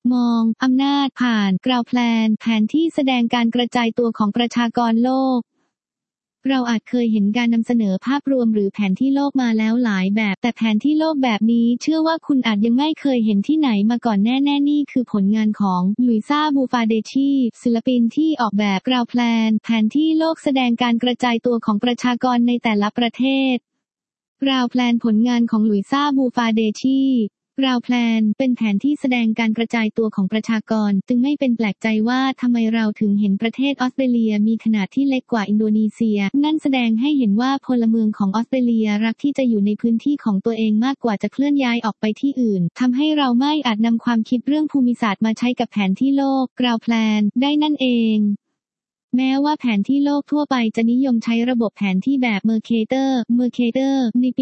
มองอำนาจผ่านกราวแพลนแผนที่แสดงการกระจายตัวของประชากรโลกเราอาจเคยเห็นการนำเสนอภาพรวมหรือแผนที่โลกมาแล้วหลายแบบแต่แผนที่โลกแบบนี้เชื่อว่าคุณอาจยังไม่เคยเห็นที่ไหนมาก่อนแน่ๆนี่คือผลงานของลุยซ่าบูฟาเดชีศิลปินที่ออกแบบกราวแพลนแผนที่โลกแสดงการกระจายตัวของประชากรในแต่ละประเทศกราวแพลนผลงานของลุยซ่าบูฟาเดชีกราวแพลนเป็นแผนที่แสดงการกระจายตัวของประชากรจึงไม่เป็นแปลกใจว่าทำไมเราถึงเห็นประเทศออสเตรเลียมีขนาดที่เล็กกว่าอินโดนีเซียนั่นแสดงให้เห็นว่าพลเมืองของออสเตรเลียรักที่จะอยู่ในพื้นที่ของตัวเองมากกว่าจะเคลื่อนย้ายออกไปที่อื่นทำให้เราไม่อาจนำความคิดเรื่องภูมิศาสตร์มาใช้กับแผนที่โลกกราวแพลนได้นั่นเองแม้ว่าแผนที่โลกทั่วไปจะนิยมใช้ระบบแผนที่แบบเมอร์เคเตอร์ในปี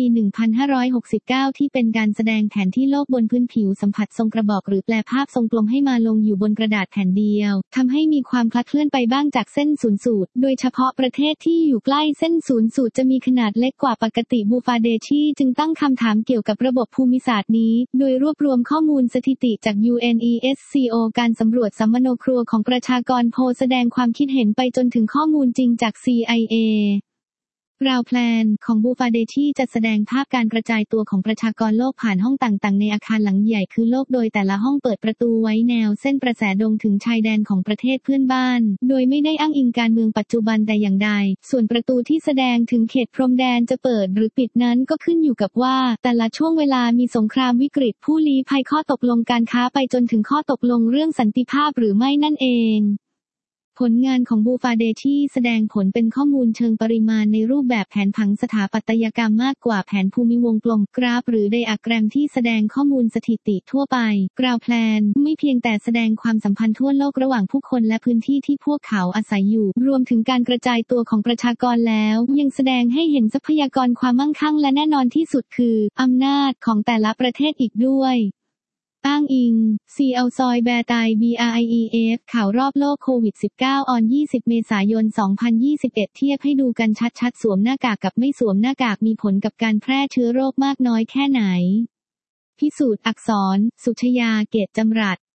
1569 ที่เป็นการแสดงแผนที่โลกบนพื้นผิวสัมผัสทรงกระบอกหรือแปลภาพทรงกลมให้มาลงอยู่บนกระดาษแผ่นเดียวทำให้มีความคลาดเคลื่อนไปบ้างจากเส้นศูนย์สูตรโดยเฉพาะประเทศที่อยู่ใกล้เส้นศูนย์สูตรจะมีขนาดเล็กกว่าปกติบูฟาเดชีจึงตั้งคำถามเกี่ยวกับระบบภูมิศาสตร์นี้โดยรวบรวมข้อมูลสถิติจาก UNESCO การสำรวจสัมมโนครัวของประชากรโพลแสดงความคิดเห็นไปจนถึงข้อมูลจริงจาก CIA กราวแพลนของบูฟาเดชีจะแสดงภาพการกระจายตัวของประชากรโลกผ่านห้องต่างๆในอาคารหลังใหญ่คือโลกโดยแต่ละห้องเปิดประตูไว้แนวเส้นประแสดงถึงชายแดนของประเทศเพื่อนบ้านโดยไม่ได้อ้างอิงการเมืองปัจจุบันแต่อย่างใดส่วนประตูที่แสดงถึงเขตพรมแดนจะเปิดหรือปิดนั้นก็ขึ้นอยู่กับว่าแต่ละช่วงเวลามีสงครามวิกฤตผู้ลี้ภัยข้อตกลงการค้าไปจนถึงข้อตกลงเรื่องสันติภาพหรือไม่นั่นเองผลงานของบูฟาเดชีแสดงผลเป็นข้อมูลเชิงปริมาณในรูปแบบแผนผังสถาปัตยกรรมมากกว่าแผนภูมิวงกลมกราฟหรือไดอะแกรมที่แสดงข้อมูลสถิติทั่วไปกราวแพลนไม่เพียงแต่แสดงความสัมพันธ์ทั่วโลกระหว่างผู้คนและพื้นที่ที่พวกเขาอาศัยอยู่รวมถึงการกระจายตัวของประชากรแล้วยังแสดงให้เห็นทรัพยากรความมั่งคั่งและแน่นอนที่สุดคืออำนาจของแต่ละประเทศอีกด้วยอ้างอิง CELSOI แบร์ไต BRIEF ข่าวรอบโลกโควิด -19 ออน 20 เมษายน 2021 เทียบให้ดูกันชัดๆสวมหน้ากากกับไม่สวมหน้ากากมีผลกับการแพร่เชื้อโรคมากน้อยแค่ไหนพิสูจน์อักษรสุชยาเกตจำรัด